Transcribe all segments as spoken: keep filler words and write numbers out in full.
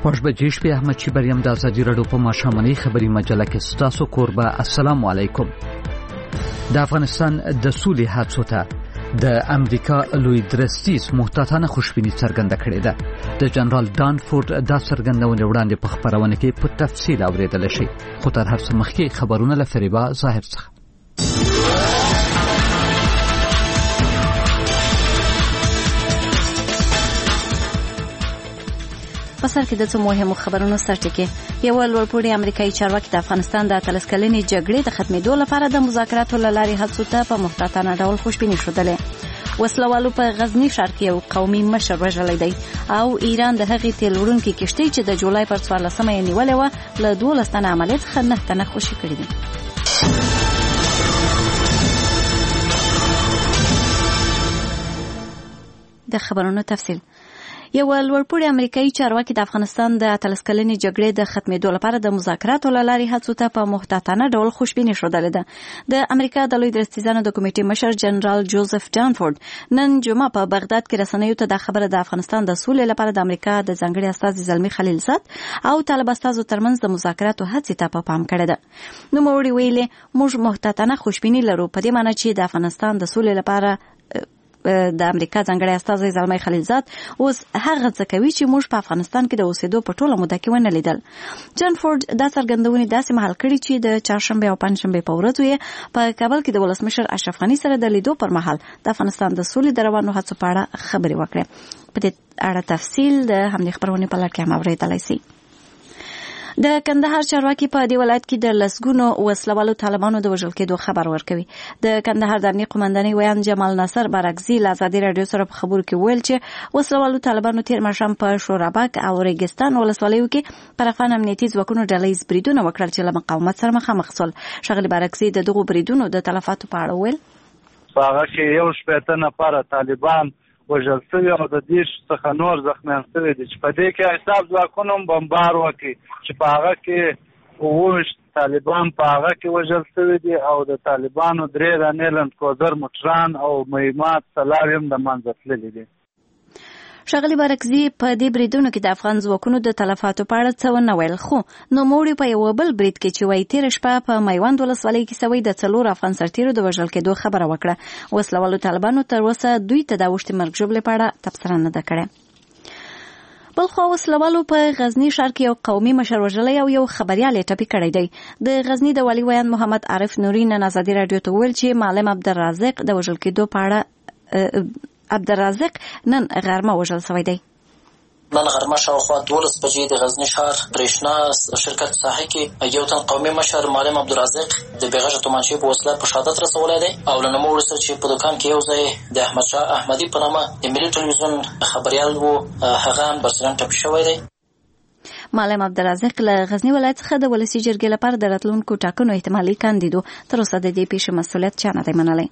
شپږ بجې شپې احمد چیبریم د ازادي راډیو په ماښامنۍ خبري مجله کې ستاسو کوربه. السلام علیکم. د افغانستان د سولې هڅو ته د امریکا لوی درستیز محتاطانه خوشبیني څرګنده کړې ده. د جنرال دانفورد دا څرګندونه وړاندې په خبرونه کې په تفصیل اوریدل شي، خو تر هر څه مخکې خبرونه له فریبا ظاهر څخه. په سر کې د څو مهمو خبرونو سرټکی. یو لوړپوړی امریکایي چارواکي د افغانستان د اتلس کلنې جګړې د ختمېدو لپاره د مذاکراتو له لارې هڅو ته په محتاطانه ډول خوشبیني ښودلې. وسلوالو په غزنی ښار کې یو قومي مشر وژلی دی او ایران د هغې تیل وړونکې کښتۍ چې د جولای پر څوارلسمه یې نیولې وه له دولس تنه عملیات څخه نه تنه خوشي کړي دي. د خبرونو تفصیل. یو لوړپوړی امریکایي چارواکي د افغانستان د اتلس کلنې جګړې د ختمېدو لپاره د مذاکراتو له لارې هڅو ته په محتاطانه ډول خوشبیني ښودلې ده. د امریکا د لوی درستیزانو د کمیټې مشر جنرال جوزف دانفورد نن جمعه په بغداد کې رسنیو ته دا خبره د افغانستان د سولې لپاره د امریکا د ځانګړي استازي زلمي خلیلزاد او طالب استازو ترمنځ د مذاکراتو هڅې ته په پام کړی ده. نوموړي ویلي موږ محتاطانه خوشبیني لرو، په دې معنی چې د افغانستان د سولې لپاره د امریکا ځانګړی استازی زلمی خلیلزاد اوس هغه څه کوي چې موږ په افغانستان کې د اوسېدو په ټوله موده کې ونه لیدل. جان فورد دا څرګندونې داسې مهال کړي چې د چهارشنبې او پنجشنبې په ورځو یې په کابل کې د ولسمشر اشرف غني سره د لیدو پر مهال د افغانستان د سولې د روانو هڅو په اړه خبرې وکړې. په دې اړه تفصیل د همدې خبرونې په لړ کې هم اورېدلی سئ. د کندهار چارواکي په دې ولایت کې د لسګونو وسلوالو طالبانو د وژل کېدو خبر ورکوي. د کندهار د امنیه قومندانۍ ویان جمال ناصر بارکزي له ازادي راډیو سره په خبرو کې ویل چې وسلوالو طالبانو تیر ماښام په شورابک او ریګستان ولسوالیو کې پر افغان امنیتي ځواکونو ډلهییز بریدونه وکړل چې له مقاومت سره مخامخ شول. ښاغلي بارکزي د دغو بریدونو د تلفاتو په اړه ویل په هغه کې یو شپېته نفره طالبان وژل شوي او د دې څخه نور زخمیان شوي دي چې په دې کې حساب ځواکونو هم بمبار وکړي چې په هغه کې اووه طالبان په هغه کې وژل شوي دي او د طالبانو درې دانې لنډکوزر موټران او مهمات څلور هم د منځه تللي دي. ښاغلي بارکزي په دې بریدونو کې د افغان ځواکونو د تلفاتو په اړه څه ونه ویل، خو نوموړي په یو بل برید کې چې وایي تېره شپه په میوند ولسوالۍ کې سوی د څلور افغان سرتیرو د وژل کېدو خبره وکړه. وسلوالو طالبانو تر اوسه دوی ته د اوښتې مرګ ژوبلې په اړه تبصره نه ده کړې. بلخوا وسلوالو په غزنی ښار کې یو قومي مشر وژلی او یو خبریال یې ټپي کړی دی. د غزنی د والي ویان محمد عارف نوري نن ازادي راډیو ته ویل چې معلم عبدالرازق د وژل کېدو په اړه عبدالرازق نن غرمه وژل شوی دی. نن غرمه شاوخوا دولس بجې د غزنی ښار برېښنا شرکت ساحه کې یو تن قومي مشر معلم عبدالرازق د بېغږه تومانچې په وسیله په شهادت رسولی دی او له نوموړي سره چې په دوکان کې یو ځای د احمدشاه احمدي په نامه د ملي ټلویزیون خبریال و هغه هم برسلن ټپي شوی دی. معلم عبدالرازق له غزنی ولایت څخه د ولسي جرګې لپاره د راتلونکو ټاکنو احتمالي کاندید و. تر اوسه د دې پیښې مسؤلیت چا نه دی منلی.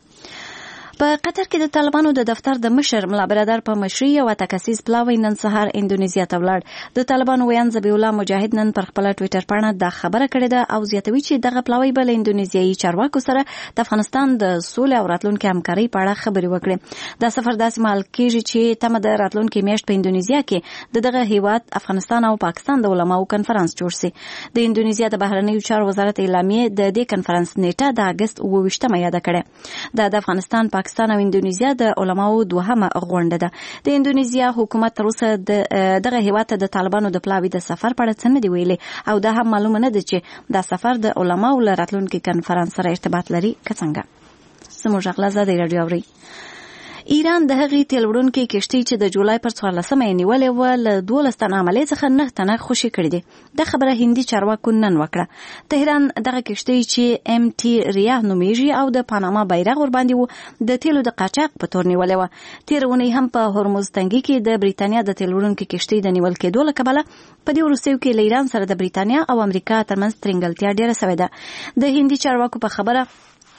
په قطر کې د طالبانو د دفتر د مشر ملا برادر په مشرۍ یو اته کسیز پلاوی نن سهار اندونیزیا ته ولاړ. د طالبانو ویان ذبیح الله مجاهد نن پر خپله ټویټر پاڼه دا خبره کړې ده او زیاتوي چې دغه پلاوی به له اندونیزیایي چارواکو سره د افغانستان د سولې او راتلونکې همکارۍ په اړه خبرې وکړي. دا سفر داسې مهال کېږي چې تمه د راتلونکې میاشت په اندونیزیا کې د دغه هیواد افغانستان او پاکستان د علماو کنفرانس جوړ سي. د اندونیزیا د بهرنیو چارو وزارت اعلامیې د دې کنفرانس نیټه د اګست اووه ویشتمه یاده کړې. دا د افغانستان پاکستان او اندونیزیا د علماو دوهمه غونډه ده. د اندونیزیا حکومت تر اوسه دغه هیواد ته د طالبانو د پلاوي د سفر په اړه څه نه دي ویلي او دا هم معلومه نه ده چې دا سفر د علماو له راتلونکي کنفرانس سره ارتباط لري که څنګه. زموږ غږ له ازادي راډیو اورئ. ایران د هغې تیل وړونکې کښتۍ چې د جولای پر څوارلسمه یې نیولې وه له دولس تنه عملیې څخه نه تنه خوشي کړي دي. دا خبره هندي چارواکو نن وکړه. تهران دغه کښتۍ چې ایم ټي ریاه نومیږي او د پاناما بیرغ ورباندې و د تیلو د قاچاق په تور نیولې وه. تېره اونۍ هم په هرمز تنګي کې د بریتانیا د تیل وړونکې کښتۍ د نیول کېدو له کبله په دې وروستیو کې له ایران سره د بریتانیا او امریکا ترمنځ ترنګلتیا ډېره سوې ده. د هندي چارواکو په خبره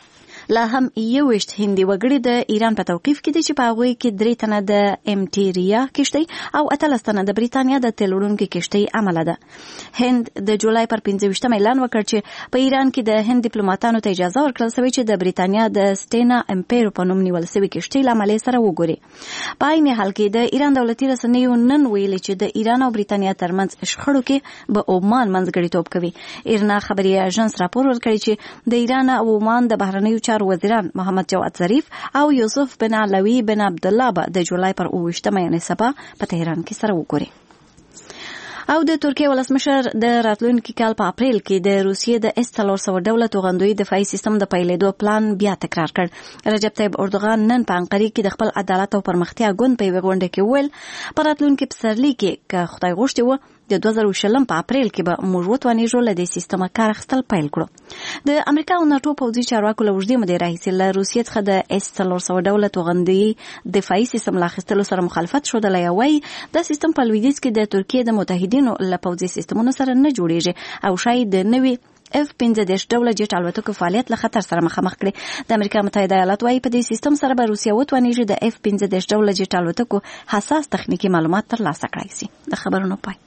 لا هم یوشت هندي وګړي د ایران په توقیف کې دي چې په هغوی کې درې تنه د امټیریا کشتۍ او اتلس تنه د بریتانیا د تیل وړونکي کشتۍ عمله ده. هند د جولای پر پنځه ویشتمه اعلان وکړ چې په ایران کې د هند ډیپلوماټانو ته اجازه ورکړل شوې چې د بریتانیا د سټینا امپیر په نوم نیول شوی کشتۍ له عملې سره وګوري. په عین حال کې د ایران دولتي رسنیو نن ویلي چې د ایران او بریتانیا ترمنځ شخړو کې به عمان منځګړیتوب کوي. ایرنا خبري اژانس راپور ورکړی چې د ایران او عمان د بهرنیو چارو وزیران محمد جواد ظریف او یوسف بن علوی بن عبد الله به د جولای پر اووه ویشتمه یعنې سبا په تهران کې سره وګوري. او د ترکیه ولسمشر د راتلونکي کال په اپریل کې د روسیې د اس څلور سوه ډوله توغندوی دفاعي سیستم د پیلېدو پلان بیا تکرار کړ. رجب طیب اردوغان نن په انقرې کې د خپل عدالت او پرمختیا ګوند په یوه غونډه کې وویل په راتلونکي پسرلي کې که خدای غوښتي وه د دوه زره شلم په اپریل کې به موږ وتوانېږو له دې سیستمه کار اخیستل پیل کړو. د امریکا او ناټو پوځي چارواکو له اوږدې مودې راهیسې له روسیې څخه د اس څلور سوه ډوله توغندوي دفاعي سیستم له اخیستلو سره مخالفت ښودلی او وایي دا سیستم په لویدیځ کې د ترکیې د متحدینو له پوځي سیستمونو سره نه جوړیږي او شاید د نوي اف پنځه دېرش ډوله جیټ الوتکو فعالیت له خطر سره مخامخ کړي. د امریکا متحده ایالات وايي په دې سیستم سره به روسیه وتوانېږي د اف پنځه دېرش ډوله جیټ الوتکو حساس تخنیکي معلومات ترلاسه کړای شي. د خبرونو پای.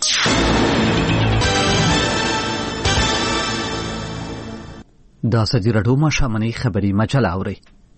دا سدی رډو ما شامنی خبری مجله اوري.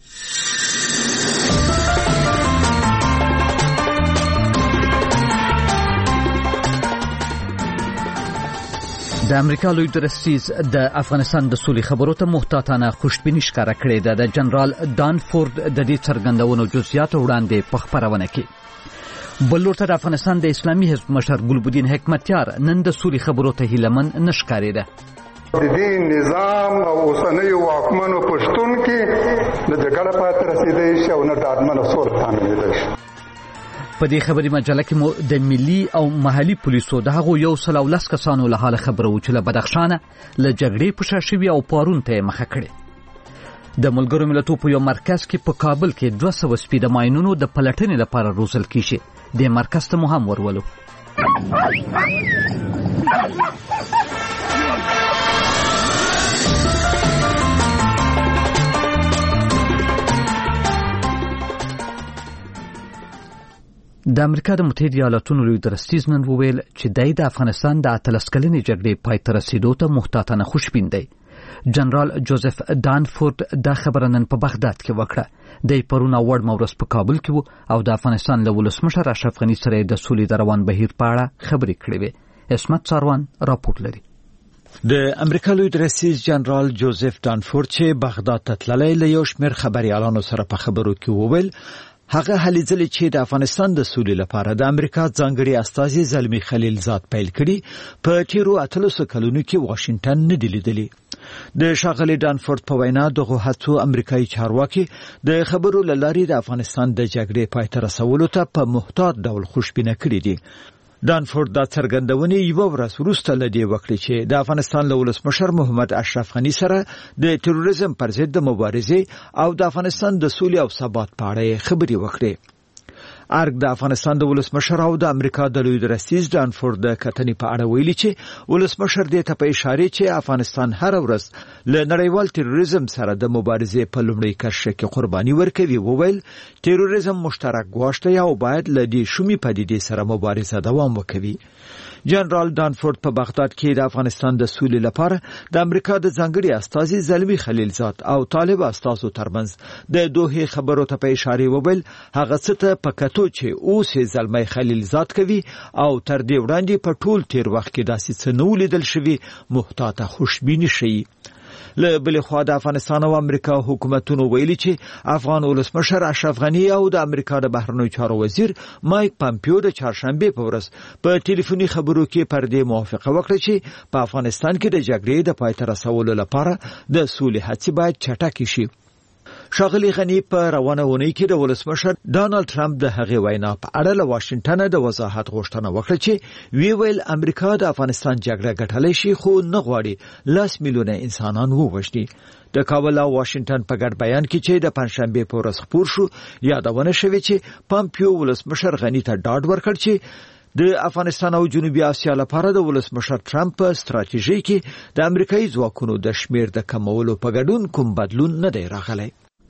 د امریکا لوی درستیز د افغانستان د سولې خبرو ته محتاطانه خوشبیني ښکاره کړې ده. د جنرال دانفورد د دې څرګندونو جزئیات وړاندې په خبرونه کې. بل لورته د افغانستان د اسلامي حزب مشر ګلبدین حکمتیار نن د سولې خبرو ته هیلهمن نه ښکارېده. د دې نظام او اوسنیو واکمنو په شتون کې د جګړه پای ته رسېدی شي او نه ډاډمنه سوله تامینېدی شي. په دې خبري مجله کې مو د ملي او محلي پولیسو د هغو یو سل او لس کسانو له حاله خبره و چې له بدخشانه له جګړې په شا شوي او پارون ته یې مخه کړې. د ملګرو ملتو په یو مرکز کې په کابل کې دوه سوه سپي د ماینونو د پلټنې لپاره روزل کیږي. د مرکز ته مو هم ورولو. د امریکا د متحده ایالاتونو لوی درستیز نن وویل چې دی د افغانستان د اتلس کلنې جګړې پای ته رسېدو ته محتاطانه خوشبین دی. جنرال جوزف دانفورد دا خبره نن په بغداد کې وکړه. دی پرون اوړ مورس په کابل کې وو او د افغانستان له ولسمشر اشرف غني سره د سولې د روان بهیر په اړه خبرې کړې وې. اسمت ساروان راپورټ لري. د امریکا لوی درستیز جنرال جوزف دانفورد چې بغداد ته تللی له یو شمېر خبریالانو سره په خبرو کې وویل هغه هلې ځلې چې د افغانستان د سولې لپاره د امریکا ځانګړي استازي زلمی خلیل زاد پیل کړي په تیرو اتلسو کلونو کې واشنگټن نه دی لیدلی. د ښاغلي دانفورد په وینا دغه هڅو امریکایي چارواکي د خبرو له لارې د افغانستان د جګړې پای ته رسولو ته په محتاط ډول خوشبینه کړي دي. دانفورد دا څرګندونې یوه ورځ وروسته له دې وکړې چې د افغانستان له ولسمشر محمد اشرف غني سره د تروریزم پر ضد د مبارزې او د افغانستان د سولې او ثبات په اړه خبرې وکړې. ارګ د افغانستان د ولسمشر او د امریکا د لوی درستیز دانفورد د کتنې په اړه ویلي چې ولسمشر دې ته په اشاره چې افغانستان هر ورځ له نړیوال تروریزم سره د مبارزې په لومړۍ کرښه کې قرباني ورکوي. وویل تروریزم مشترک ګواښ دی او باید له دې شومې پدیدې سره مبارزه دوام وکوي. جنرال دانفورد په بغداد کې د افغانستان د سولې لپاره د امریکا د ځانګړي استازي زلمی خلیل زاد او طالب استازو ترمنځ د دوه خبرو ته په اشاره وویل هغه څه ته په کتو چې اوس زلمی خلیل زاد کوي او تر دې وړاندې په ټول تیر وخت کې داسې څه نه ولیدل شوي محتاطه خوشبیني شي. له بل خوا د افغانستان او امریکا حکومتونو ویلي چې افغان ولسمشر اشرف غني او د امریکا د بهرنیو چارو وزیر مایک پامپیو د چهارشنبه په ورځ په ټلیفوني خبرو کې پر دې موافقه وکړه چې په افغانستان کې د جګړې د پای ته رسولو لپاره د سولې هڅې باید چټکې شي. ښاغلي غني په روانه اونۍ کې د ولسمشر ډانلډ ټرمپ د هغې وینا په اړه له واشنګټن د وضاحت غوښتنه وکړه چې وی ویل امریکا د افغانستان جګړه ګټلی شي خو نه غواړي لس میلیونه انسانان ووژني. د کابل او واشنګټن په ګډ بیان کې چې د پنځشنبې په ورځ خپور شو یادونه شوې چې پامپیو ولسمشر غني ته ډاډ ورکړ چې د افغانستان او جنوبي اسیا لپاره د ولسمشر ټرمپ په ستراتیژي کې د امریکایي ځواکونو د شمیر د کمولو په ګډون کوم بدلون نه دی راغلی.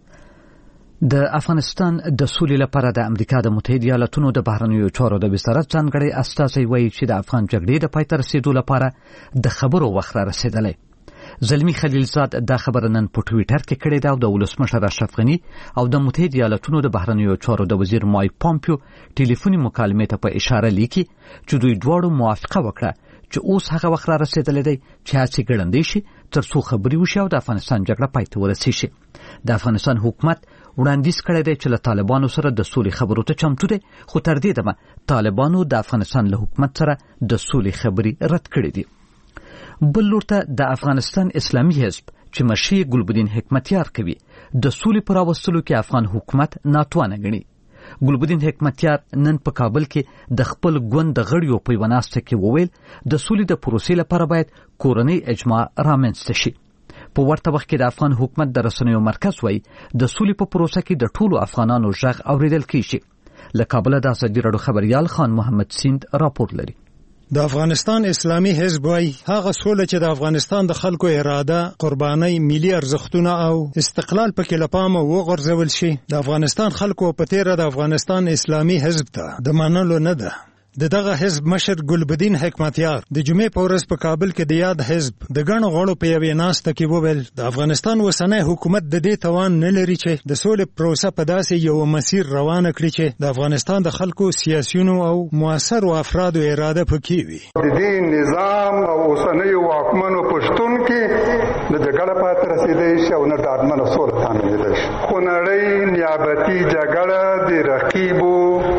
د افغانستان د سولې لپاره د امریکا د متحده ایالاتونو د بهرنیو چارو د وزارت ځانګړی استازی وایي چې د افغان جګړې د پای ته رسیدو لپاره د خبرو وخت را رسیدلی. زلمی خلیلزاد دا خبره نن په ټویټر کې کړې ده او د ولسمشر اشرف غني او د متحده ایالاتونو د بهرنیو چارو د وزیر مایک پامپیو ټلیفوني مکالمې ته په اشاره لیکي چې دوی دواړو موافقه وکړه چې اوس هغه وخت را رسیدلی دی چې هڅې ګړندۍ شي تر څو خبرې وشي او د افغانستان جګړه پای ته ورسیږي. د افغانستان حکومت وړاندیز کړی دی چې له طالبانو سره د سولې خبرو ته چمتو دی، خو تر دې دمه طالبانو د افغانستان له حکومت سره د سولې خبرې رد کړې دي. بل لور ته د افغانستان اسلامي حزب چې مشر ګلبدین حکمتیار کوي د سولې پر راوستلو کې افغان حکومت ناتوانه ګڼي. ګلبدین حکمتیار نن په کابل کې د خپل ګوند د غړیو په یوه ناسته کې وویل د سولې د پروسې لپاره باید کورنۍ اجماع رامنځته شي. په ورته وخت کې د افغان حکومت د رسنیو مرکز وایي د سولې په پروسه کې د ټولو افغانانو غږ اوریدل کیږي. له کابل د ازادي راډیو خبريال خان محمد سیند راپور لري. د افغانستان اسلامي حزب وايي هغه سوله چې د افغانستان د خلکو اراده، قرباني، ملي ارزښتونه او استقلال پکې لپاره وغورځول شي د افغانستان خلکو په تیره د افغانستان اسلامي حزب ته د منلو نه ده. د دغه حزب مشر ګلبدین حکمتیار د جمعې په ورځ په کابل کې د یاد حزب د ګڼو غړو په یوې ناسته کې وویل د افغانستان اوسنی حکومت د دې توان نه لري چې د سولې پروسه په داسې یو مسیر روانه کړي چې د افغانستان د خلکو سیاسیونو او موثرو افرادو اراده پکې وي. د دې نظام او اوسنی واکمنو په شتون کې د جګړه پای ته رسیدای شي او نه ډاډمنه سوله تامینېدای شي. خو نړۍ نیابتي جګړه د رقیبو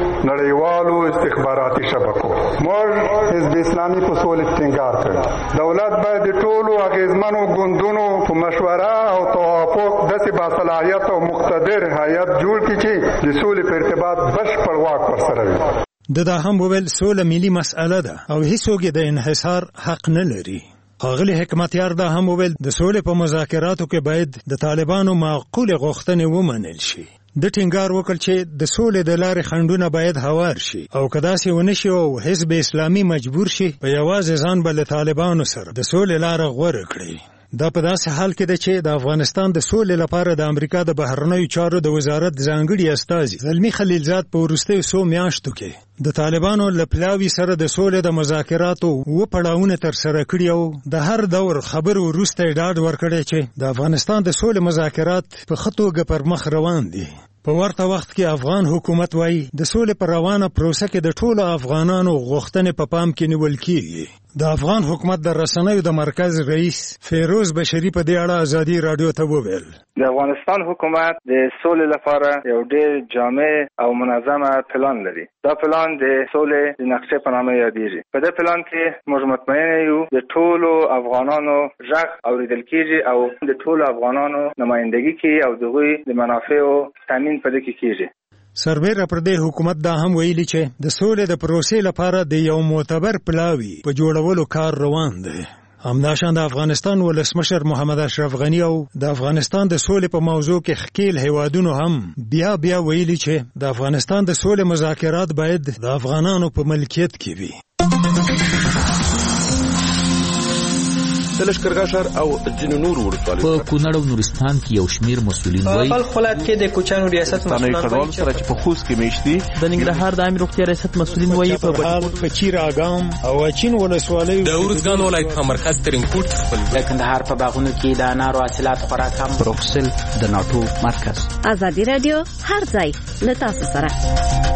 نړیوالو استخباراتي شبکو موږ حزب اسلامي په سولې ټینګار کړ. دولت باید د ټولو اغیزمنو ګوندونو په مشوره او توافق داسې باصلاحیت او مقتدر هیئت جوړ کړي چې د سولې په ارتباط بشپړ واک ورسره وي. د دا هم وویل سوله ملي مسأله ده او هیڅوک د انحصار حق نه لري. ښاغلي حکمتیار دا هم وویل د سولې په مذاکراتو کې باید د طالبانو معقول غوښتنې ومنل شي. د ټینګار وکړ چې د سولې د لارې خنډونه باید هوار شي او که داسې ونه شي او حزب اسلامي مجبور شي په یوازې ځان به له طالبانو سره د سولې لاره غوره کړي. دا په داسې حال کې ده چې د افغانستان د سولې لپاره د امریکا د بهرنیو چارو د وزارت ځانګړي استازي زلمی خلیلزاد په وروستیو څو میاشتو کې د طالبانو له پلاوي سره د سولې د مذاکراتو اووه پړاوونه ترسره کړي او د هر دور خبرو وروسته یې ډاډ ورکړی چې د افغانستان د سولې مذاکرات په ښه توګه پر مخ روان دي. په ورته وخت کې افغان حکومت وايي د سولې پر روانه پروسه کې د ټولو افغانانو غوښتنې په پام کې نیول کیږي. د افغان حکومت د رسنیو د مرکز رئیس فیروز بشری په دې اړه ازادي رادیو ته وویل د افغانستان حکومت د سولې لپاره یو ډېر جامع او منظمه پلان لري. دا پلان د سولې د نقشې په نامه یادېږي. په دې پلان کې موږ مطمئن یو د ټولو افغانانو غږ اوریدل کیږي او د ټولو افغانانو نمائندګي کوي او دغوی د منافعو تامین په دې کې کیږي. سربېره پر دې حکومت دا هم ویلي چې د سولې د پروسې لپاره د یو معتبر پلاوي په جوړولو کار روان دی. همداشان د افغانستان ولسمشر محمد اشرف غني او د افغانستان د سولې په موضوع کې ښکیل هیوادونو هم بیا بیا ویلي چې د افغانستان د سولې مذاکرات باید د افغانانو په ملکیت کې وي. د لښکرګاه ښار او ځینو نورو ولسوالیو په کونړ او نورستان کې یو شمیر مسؤلین وایي په خپل ولایت کې د کوچانو ریاست مسؤلین وایي سره چې په خوست کې میشتي د ننګرهار د عامه روغتیا ریاست مسؤلین وایي په بټکوټ په چیر اګام او اچین ولسوالیو د ورزګان ولایت په مرکز ترینکوټ خپل د کندهار په باغونو کې د انارو حاصلات خورا کم. بروکسل د ناتو مرکز. ازادي رادیو هر ځای له تاسو سره.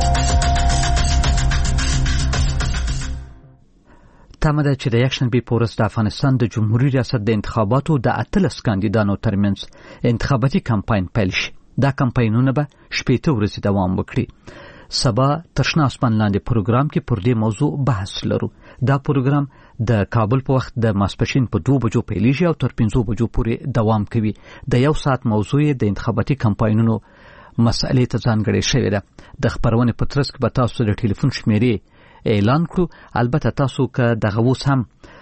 تمه ده چې د یکشنبې په ورځ د افغانستان د جمهوریت ریاست د انتخاباتو د اتلس کاندیدانو ترمنځ انتخاباتي کمپاین پیل شي. دا کمپاینونه به شپېته ورځې دوام وکړي. سبا تر شنه اسمان لاندې پروګرام کې پر دې موضوع بحث لرو. دا پروګرام د کابل په وخت د ماسپښین په دوه بجو پیلیږي او تر پنځو بجو پورې دوام کوي. د یو ساعت موضوع د انتخاباتي کمپاینونو مسئلې ته ځانګړې شوې ده. د خبرونې په ترڅ کې به تاسو د ټلیفون شمیرې اعلان کړو. البته تاسو که دغه اوس هم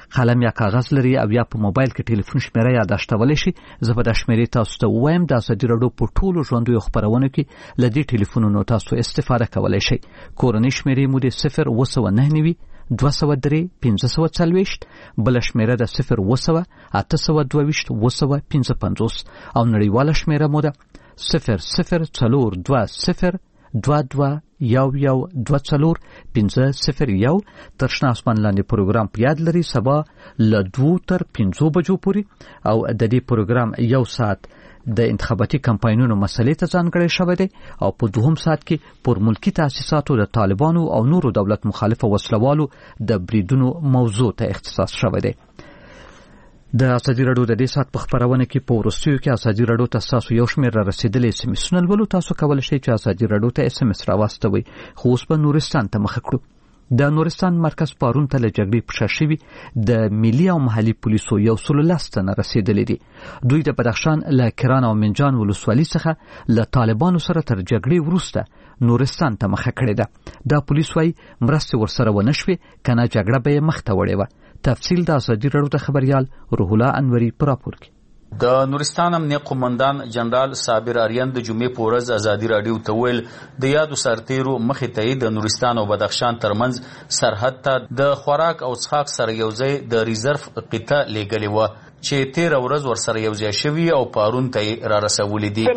قلم یا کاغذ لري او یا په موبایل کې ټلیفون شمیره یاداشتولی شي، زه به د شمیرې تاسو ته ووایم. د ازادي راډیو په ټولو ژوندیو خپرونو کې له دې ټلیفونونو تاسو استفاده کولی شئ. کورنۍ شمیرې مو د صفر اوه سوه نهه نوي دوه سوه درې پنځه سوه څلوېښت، بله شمیره د صفر اوه سوه اته سوه دوه ویشت اوه سوه پنځه پنځوس او نړیواله شمیره مو ده صفر صفر څلور دوه صفر دوه دوه یو یو دوه څلور پنځه صفر یو. تر شنه اسمان لاندې پروګرام په یاد لري سبا له دوو تر پنځو بجو پورې، او د دې پروګرام یو ساعت د انتخاباتي کمپاینونو مسلې ته ځانګړی شوی دی او په دوهم ساعت کې پر ملکی تاسیساتو د طالبانو او نورو دولت مخالفه وسلوالو د بریدونو موضوع ته اختصاص شوی دی. د ازادي راډیو د دې ساعت په خپرونه کې په وروستیو کې ازادي راډیو ته تاسو یو شمېر را رسیدلې اس ام اسونه لولو. تاسو کولی شئ چې ازادي راډیو ته اس ام اس راواستوئ. خو اوس به نورستان ته مخه کړو. د نورستان مرکز پارون ته له جګړې په شا شوي د ملي او محلي پولیسو یو سل لس تنه رسیدلي دي. دوی د بدخشان له کران او منجان ولسوالۍ څخه له طالبانو سره تر جګړې وروسته نورستان ته مخه کړې ده. دا پولیس وايي مرستې ورسره ونه شوې، کنه جګړه به یې مخته وړې وه. تفصیل د ازادي راډیو د خبریال روح الله انوري په راپور کې. د نورستان امنیه قومندان جنرال صابر آریان د جمعې په ورځ ازادي راډیو ته ویل د یادو سرتیرو مخې ته د نورستان او بدخشان ترمنځ سرحد ته د خوراک او څښاک سره یوځای د ریزرف قطعه لیږلې وه چې تیر ورځ ورسره یوځای شوي او پارون ته را رسولې دي.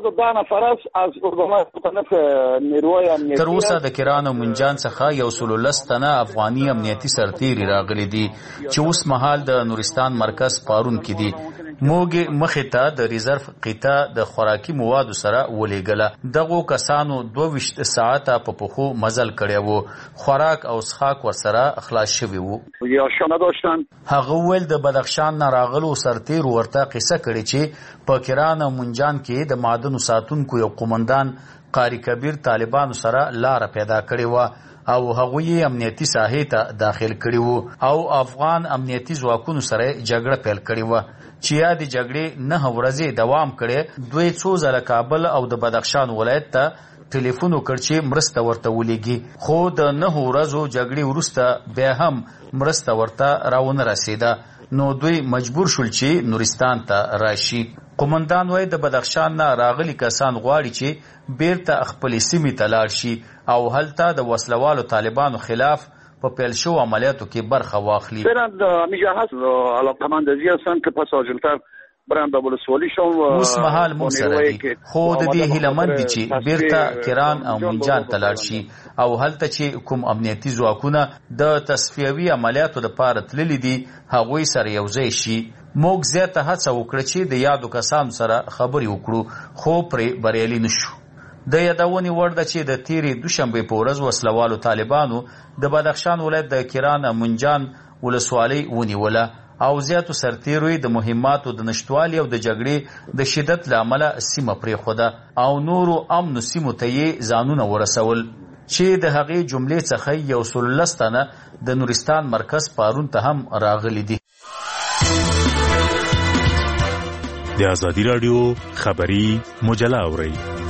تر اوسه د کران او منجان څخه یو سل لس تنه افغاني امنیتي سرتیري راغلي دي چې اوس مهال د نورستان مرکز پارون کې دي. موږ مخې ته د ریزرف قطعه د خوراکي موادو سره ولېږله. دغو کسانو دوه ویشت ساعته په پښو مزل کړی وو. خوراک او څښاک ورسره خلاص شوي وو. هغه ویل د بدخشان نه راغلو سرتیرو ورته قصه کړې چې په کران او منجان کې د معدنو ساتونکو یو قومندان قاری کبیر طالبانو سره لاره پیدا کړې وه او هغوی امنیتي ساحې ته داخل کړي وو او افغان امنیتي ځواکونو سره جګړه پیل کړې وه چې یا د جګړې نه ورځې دوام کړي. دوی څو ځله کابل او د بدخشان ولایت ته ټلیفون وکړ چې مرسته ورته ولېږي، خو د نه ورځو جګړې وروسته بیا هم مرسته ورته راونه رسېده. نو دوی مجبور شول چې نورستان ته راشي. قومندان وایي د بدخشان نه راغلي کسان غواړي چې بیرته خپلې سیمې ته لاړ شي او هلته د وسلوالو طالبانو خلاف په پیل شو عملیاتو کې برخه واخلي. اوس مهال موږ سره دي، خو د دې هیله مند دي چې بیرته کران او منجان ته لاړ شي او هلته چې کوم امنیتي ځواکونه د تصفیوي عملیاتو لپاره تللي دي هغوی سره یوځای شي. موږ زیاته هڅه وکړه چې د یادو کسانو سره خبرې وکړو، خو پرې بریالي نشو. د یادونې وړ ده چې د تیرې دوشنبې په ورځ وسلوالو طالبانو د بدخشان ولایت د کران منجان ولسوالۍ ونیوله او زیاتو سرتیرو د مهماتو د نشتوالي او د جګړې د شدت له امله سیمه پرېښوده او نورو امنو سیمو ته یې ځانونه ورسول چې د هغې جملې څخه یو سل لس تنه د نورستان مرکز پارون ته هم راغلي دي. د ازادي راډیو خبري مجله اورئ.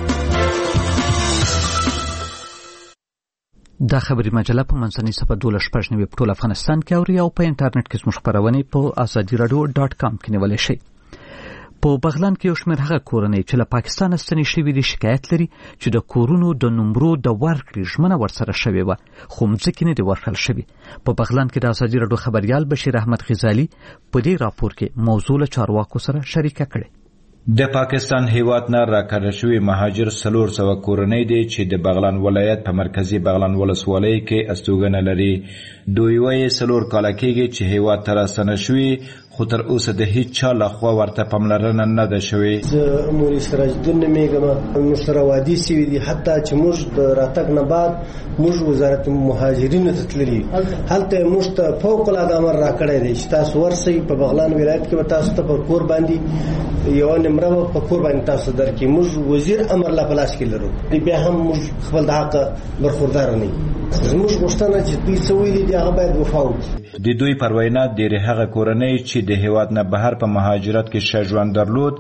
دا خبري مجله په منځنۍ صفحه دولس شپږ نوي په ټول افغانستان کې اوري او په انټرنیټ کې زموږ خپرونې په ازادي راډیو ډاټ کام کې نیولی شئ. په بغلان کې یو شمېر هغه کورنۍ چې له پاکستانه ستنې شوي دي شکایت لري چې د کورونو د نمرو د ورکړې ژمنه ورسره شوې وه خو مځکې نه دي ورکړل شوي. په بغلان کې د ازادي راډیو خبریال بشیر احمد غزالي په دې راپور کې موضوع له چارواکو سره شریکه کړې. د پاکستان هیواد نه راکړل شوی مهاجر څلور سوه کورنۍ دي چې د بغلان ولایت په مرکزی بغلان ولسوالۍ کې استوګنه لري. دوی وايي څلور کاله کېږي چې هیواد ته راستنه شوي خو تر اوسه د هیڅ چا لخوا ورته پاملرنه نه ده شوې. زه مولوي سراج الدین نومېږم، موږ سره وعدې سوي دي حتی چې موږ د راتګ نه بعد موږ وزارت مهاجرینو ته تللي، هلته یې موږ ته فوق العاده امر راکړی دی چې تاسو ورسئ په بغلان ولایت کې به تاسو ته په کور باندې یوه نمره به په کور باندې تاسو درکړي. موږ وزیر امر لا په لاس کې لرو، بیا هم موږ خپل د حق برخورداره نه یو. زموږ غوښتنه چې دوی څه ویلي دي هغه باید وفا وکړي. د دوی پر وینا ډېرې هغه کورنۍ چې د هیواد نه بهر په مهاجرت کې ښه ژوند درلود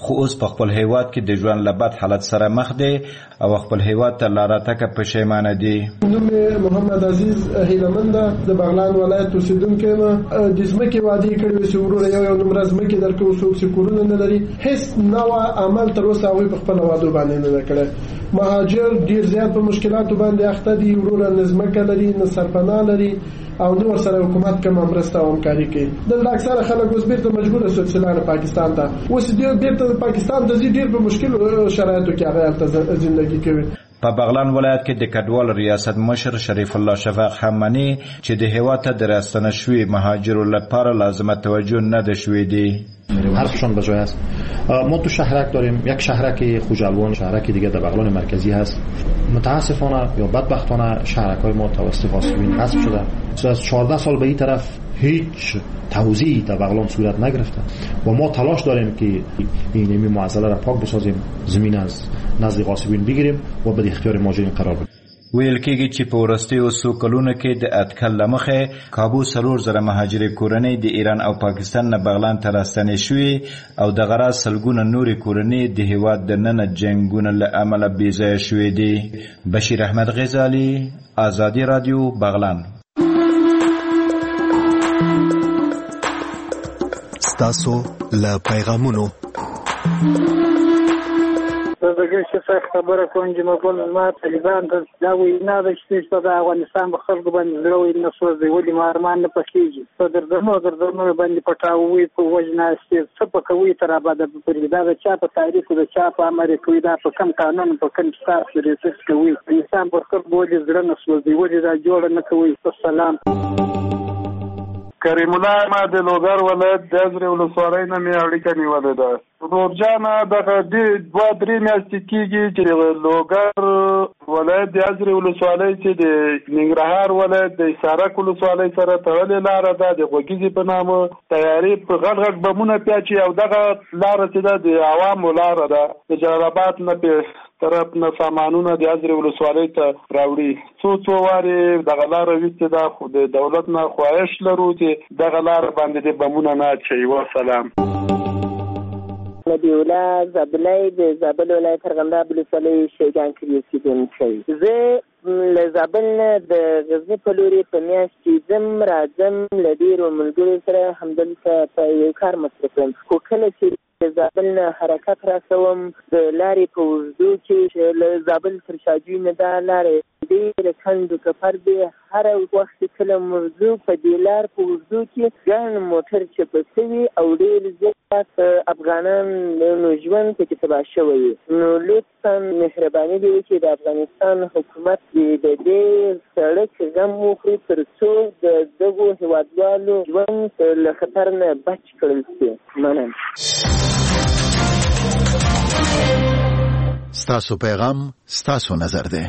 خو اوس په خپل هیواد کې د ژوند له بد حالت سره مخ دی او خپل هیواد ته لاره تکه پښیمانه دي. نوم محمد عزیز هیلمند د بغلان ولایت اوسیدونکی یم. د ځمکې وعدې کړې چې ورور یو یو نمبر ځمکې درکو څوک چې کورونه نه لري هیڅ نوع عمل تر اوسه هغوی په خپل وعدو باندې نه کړی. مهاجر ډیر زیات په مشکلاتو باندې اخته دي. ورور نه ځمکه لري نه سرپناه لري او نو ورسره حکومت کوم مرسته او همکاري کوي. دلته اکثره خلک اوس بیرته مجبور شول چې لاړ پاکستان ته. اوس دې بیرته پاکستان ته ځي ډیر په مشکل شرایطو کې هغه هلته ژوندګي کوي. په بغلان ولایت کې د کډوال ریاست مشر شریف الله شفاق حمانی چې د هیواد ته د راستنه شوی مهاجرو لپاره لازمه توجه نده شوی دی. حرفشان به جای است. ما تو شهرک داریم، یک شهرک خوجالوان، شهرک دیگه در بغلان مرکزی هست. متاسفانه یا بدبختانه شهرک‌های ما توسط غاصبین غصب شده. از چهارده سال به این طرف هیچ توزیعی در بغلان صورت نگرفته و ما تلاش داریم که این نمی معضله را پاک بسازیم، زمین از نزد غاصبین بگیریم و به اختیار مهاجرین قرار بدیم. ویل کېږي چې په وروستیو څو کلونو کې د اټکل له مخې کابو څلور زره مهاجرې کورنۍ د ایران او پاکستان نه بغلان ته راستنې شوې او دغه راز سلګونه نورې کورنۍ د هیواد دننه جنګونو له امله بېځایه شوې دي. بشیر احمد غزالي، آزادي رادیو، بغلان. ستاسو له پیغامونو دغه څه خبره کوم چې مګول ما طالبان ته دا وینا ده چې د افغانستان په خلکو باندې زړه نه سوځي ولې مارمان نه پکېږي په دردونو دردونو باندې پټاوي په وجنا څه په کوي تر اباده پرې دا چا په تاریخ او چا په امر کوي دا په کم قانون په کم ستاسو ریسس کوي انسان په خپل بوج زړه نه سوځي ولې دا جوړ نه کوي. السلام کریم الله ما د لوګر ولایت د ازرې ولسوالۍ نه مې اړیکه نیولې ده. نورجان دغه دوه درې میاشتې کېږي چې لوګر ولایت د ازرې ولسوالۍ چې د ننګرهار ولایت د حصارک ولسوالۍ سره تړلې لاره ده د غوږیزې په نامه تیارې په غټ غټ بمونه پیاچي او دغه لاره چې ده د عوامو لاره ده. د جلال آباد نه په طرف نه سامانونه د ازرې ولسوالۍ ته راوړي. څو څو وارې دغه لاره ویستې ده خو د دولت نه خواهش لرو چې دغه لاره باندې د بمونه نه اچوي. وسلام. نبی الله زابلای د زابل ولایت ارغنداب ولسوالۍ شیګان کې اوسېدونکی. زه له زابل نه د غزني په لوري په میاشت کې ځم راځم له ډېرو ملګرو سره همدلته په یو کار مصرف یم. خو کله چې د زابل نه حرکت راسوم د لارې په اوږدو کې له زابل تر شاجوی نه دا لارې ډېره کند کفر دی. هر وخت کله موضوع په دې لار په اوږدو کې ګڼ موټر چپه شوي او ډېر زیات افغانان نو ژوند پکې تباه شوی وي. نو لطفا مهرباني دې وکړي د افغانستان حکومت دې د دې سړک غم وخوري تر څو د دغو هېوادوالو ژوند له خطر نه بچ کړل شي. مننه. ستاسو پیغام ستاسو نظر دی.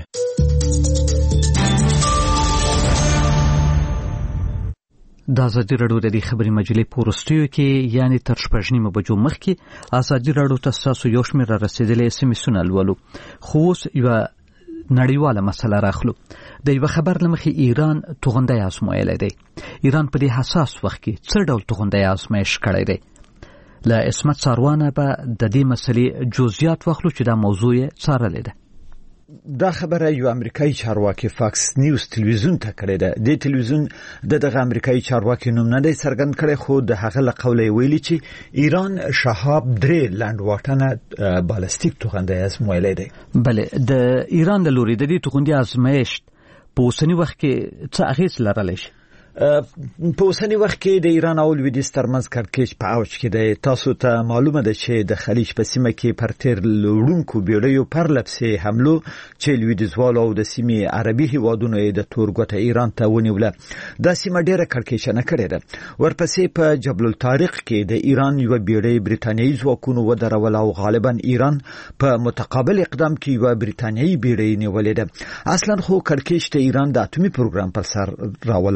د ازادي راډیو د خبري مجلې په وروستیو کې یعنی تر شپږ نیمه بجو مخکې ازادي راډیو ته تاسو یو شمېر رسیدلې اس ام اسونه لولو. خو اوس یو نړیواله مسله راخلو. د یو خبر لمخې ایران توغندۍ ازمویلی دی. ایران په دې حساس وخت کې څه ډول توغندۍ ازمایش کړی دی؟ له اسمت ساروانه به د دې مسلې جزئیات واخلو چې دا موضوع یې څارلې ده. دا خبره یو امریکایي چارواکي فاکس نیوز تلویزیون ته کړې ده. د تلویزیون د دغه امریکایي چارواکي نوم نه دی څرګند کړی خو د هغه له قوله ویلي چې ایران شهاب درې لاند واټنه بالستیک توغندۍ ازمویلی دی. بله د ایران د لوري د دې توغندۍ ازمایښت په اوسني وخت کې څه اغېز لرلی شي؟ په اوسني وخت کې د ایران او لویدیځ ترمنځ کړکېچ په اوج کې دی. تاسو ته معلومه ده چې د خلیج په سیمه کې پر تیر لوړونکو بیړیو پرلپسې حملو چې لویدیځوالو او د سیمې عربي هیوادونو یې د تورګوته ایران ته ونیوله. دا سیمه ډېره کړکېچنه کړې ده. ورپسې په جبل الطارق کې د ایران یو بیړۍ برتانیایي ځواکونو ودروله او غالبا ایران په متقابل اقدام کې یو برتانیایي بیړۍ نیولې ده. اصلا خو کړکېچ د ایران د اټومي پروګرام پر سر راولاړ شوی.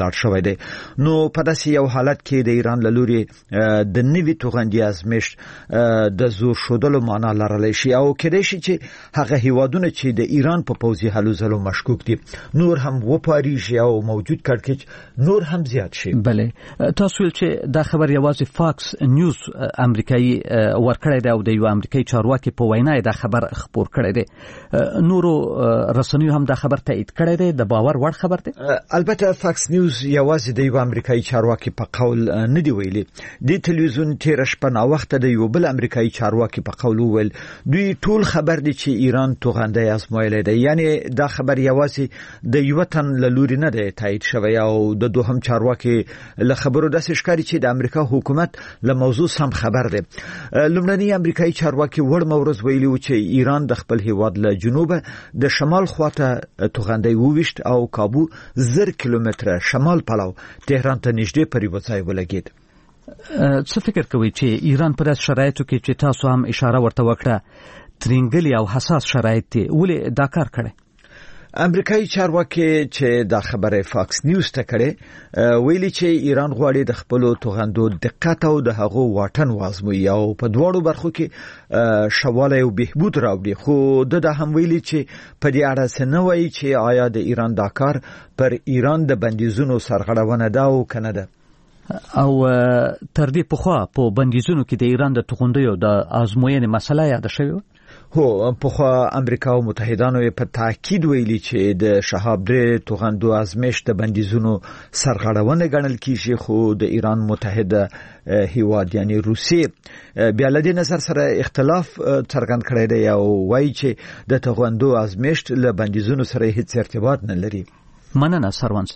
دی. نو په داسې یو حالت کې د ایران له لوري د نوي توغندي ازمیښت د زور شودلو معنا لرلی شي او کېدای شي چې هغه هیوادونه چې د ایران په پوځي هلو ځلو مشکوک دي نور هم وپاریږي او موجود کړکېچ نور هم زیات شي. بله تاسو ویل چې دا خبر یوازې فاکس نیوز امریکایي ورکړی دی او د یو امریکایي چارواکي په وینا دا خبر خپور کړی دی. نورو رسنیو هم دا خبر تایید کړی دی. د باور وړ خبر دی؟ البته فاکس نیوز یوازې د یو امریکایي چارواکي په قول نه دی ویلي. د تلویزیون تیر شپه نا وخت د یو بل امریکایي چارواکي په قول ویل دوی ټول خبر دي چې ایران توغندي ازمایلی دی. یعنی دا خبر یوازې د یو تن له لوري نه دی تایید شوی او د دوهم چارواکي له خبرو داسې ښکاري چې د امریکا حکومت له موضوع سم خبر دی. لومړنی امریکایي چارواکي وړ مورز ویلي و چې ایران د خپل هیواد له جنوبه د شمال خواته توغندي وویشت او کابو زر کیلومتره شمال پلو تهران ته نږدې پر یو ځای ولګید. څه فکر کوي چې ایران پر داسې شرایطو کې چې تاسو هم اشاره ورته وکړه ترینګلي او حساس شرایط دي ولې دا کار کړی؟ امریکایي چارواکي چې دا خبره فاکس نیوز ته کړې ویلي چې ایران غواړي د خپل توغندو دقت او د هغو واټن وازموي او په دواړو برخو کې شواله او بهبود راوړي. خو د هم ویلي چې په دې اړه څه نه وایي چې آیا د ایران دا کار پر ایران د بندیزونو سرغړونه ده او کنه ده. او تر دې پخوا په بندیزونو کې د ایران د توغندیو د ازموینې مسله یاد شوی؟ هو پخوا امریکا او متحدانو په تاکید ویلي چې د شهاب درې توغندو ازمیښت د بندیزونو سرغړونه ګڼل کیږي. خو د ایران متحده هیواد یعنی روسیې بیا له دې نظر سره اختلاف څرګند کړی دی او وایي چې د توغندو ازمیښت له بندیزونو سره هیڅ ارتباط نه لري. مننه سروانس.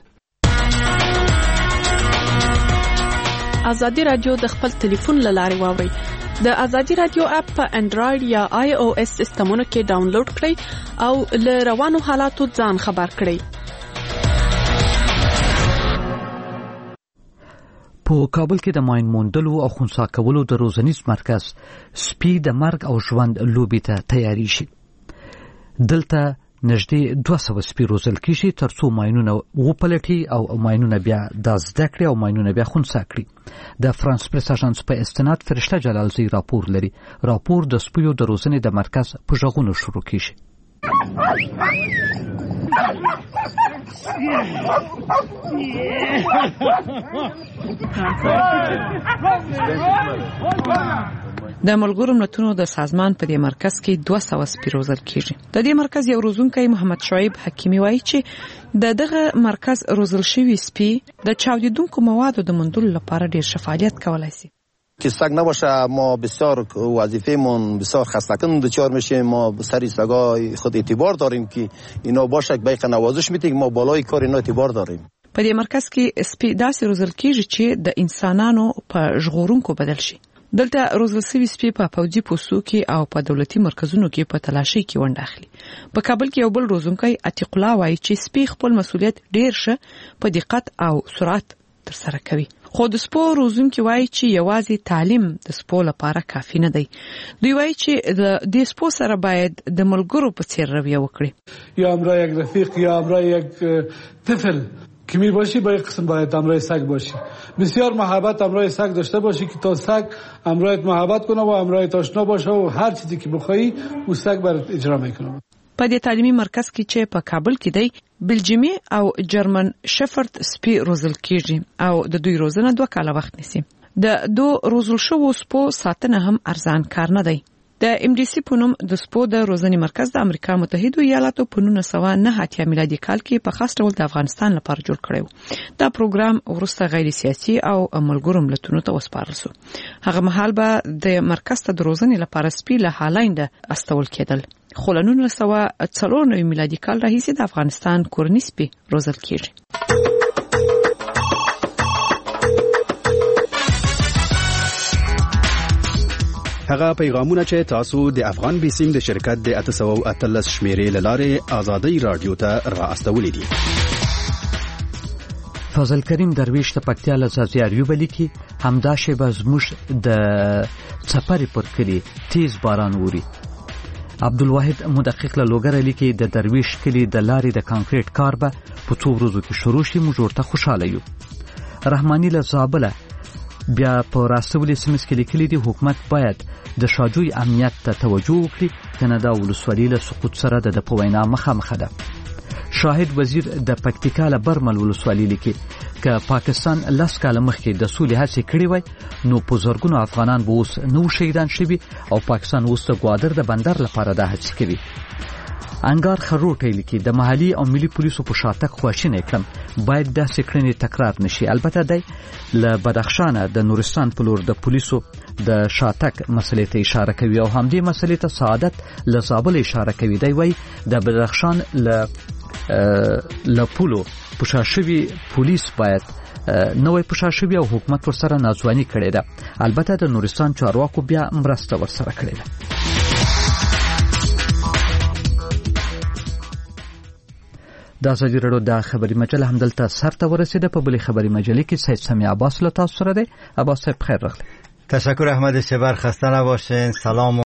ازادي رادیو د خپل ټلیفون له لارې واورئ. د ازادي رادیو اپ په انډراید یا آی او اس سیستمونو کې ډاونلوډ کړئ او له روانو حالاتو ځان خبر کړئ. په کابل کې د ماین موندلو او خنثی کولو د روزنیز مرکز سپي د مرګ او ژوند لوبې ته تیاری شي. دلته نږدې دوه سوه سپي روزل کیږي ترڅو ماینونه وپلټي او ماینونه بیا د زده کړې او ماینونه بیا خنثی کړي. د فرانس پریس اژانس په استناد فرشته جلالزی راپور لري. راپور د سپیو د روزنې د مرکز په ژغونو شروع کیږي. د ملګرو ملتونو د سازمان په دې مرکز کې دوه سوه سپي روزل کیږي. د دې مرکز یو روزونکی محمد شعیب حکیمی وایي چې د دغه مرکز روزل شوی سپي د چاودیدونکو موادو د موندلو لپاره ډیر شفافیت کولای شي. که سگ نباشه ما بسیار وظیفه‌مون بسیار خسته‌کن دچار میشیم. ما سری سگای خود اعتبار داریم که اینا باشه که بیق نوازش میتیم ما بالای کار اینا اعتبار داریم. په دې مرکز کې سپي داسې روزل کیږي چې د انسانانو په ژغورونکو بدل شي. دلته روزل سوي سپي په پوځي پوستو کې او په دولتي مرکزونو کې په تلاشي کې ونډه اخلي. په کابل کې یو بل روزونکی عتیق الله وایي چې سپي خپل مسؤلیت ډیر ښه په دقت او سرعت ترسره کوي. خو د سپو روزونکي وایي چې یوازې تعلیم د سپو لپاره کافی نه دی. دوی وایي چې د سپو سره باید د ملګرو په څیر رویه وکړي. یا امرا یک رفیق یا امرا یک طفل که می باشی با یک قسم باید امرای سگ باشی. بسیار محبت امرای سگ داشته باشی که تا سگ امرایت محبت کنه و امرایت آشنا باشه و هر چیزی که بخوایی او سگ برات اجرا میکنه. په دې تعلیمي مرکز کې چې په کابل کې دی بلجیمي او جرمن شفرد سپي روزل کیږي او د دوی روزنه دوه کاله وخت نیسي. د دو روزل شوو سپو ساتنه هم ارزان کار نه دی. د ام ډي سي په نوم د سپو د روزنې مرکز د امریکا متحده ایالاتو په نولس سوه نهه اتیا میلادي کال کې په خاص ډول د افغانستان لپاره جوړ کړی و. دا پروګرام وروسته غیر سیاسي او ملګرو ملتونو ته وسپارل شو. هغه مهال به د مرکز ته د روزنې لپاره سپي له هالند استول کېدل. خو له نولس سوه څلور نوي میلادي کال راهیسې د افغانستان کورني سپي روزل کېږي. هغه پیغامونه چې تاسو د افغان بیسیم د شرکت د اته سوه اتلس شمیرې لاره آزادۍ رادیو ته را استولې دي. فضل کریم درویش ته پکتیا له زازیاریو لیکي همدا شیبه زموږ د څپرې پر کلی تیز باران ووري. عبدالواحد مدقق له لوګر لیکي د درویش کلی د لارې د کانکریټ کار به په څو ورځو کې شروع شي. موږ ورته خوشاله یو. رحماني له زابله بیا په راستولي سیمه کې لیکلي دي حکومت باید د شاجوی امنیت ته توجه وکړي کنه دا ولسوالي له سقوط سره د په وینا مخامخ ده. شاهد وزیر د پکتیکا له برمل ولسوالي لیکي که پاکستان لس کاله مخکې د سولې هڅې کړې وای نو په زرګونو افغانان به اوس نو شهیدان شوي او پاکستان اوس د ګوادر د بندر لپاره دا هڅې کوي. انګار خروټی لیکي د محلي او ملي پولیسو په شاتګ خواشینه کړم باید داسې کړنې تکرار نشي. البته دی له بدخشان د نورستان په لور د پولیسو د شاتګ مسلې ته اشاره کوي او همدې مسلې ته سعادت له زابل اشاره کوي. دی وای د بدخشان له لپولو پوشاشوي پولیس باید نوې پوشاشوي او حکومت ورسره نازوانی کړي ده. البته د نورستان چارواکو بیا مرسته ورسره کړې ده. دا ازادي راډیو د خبري مجله همدلته سرته ورسېده. په بلې خبري مجلې کې سید سمیع عباس له تاسو سره دی. عباس صاحب خیر راغلی. تشکر احمد شبر، خسته نباشین. سلام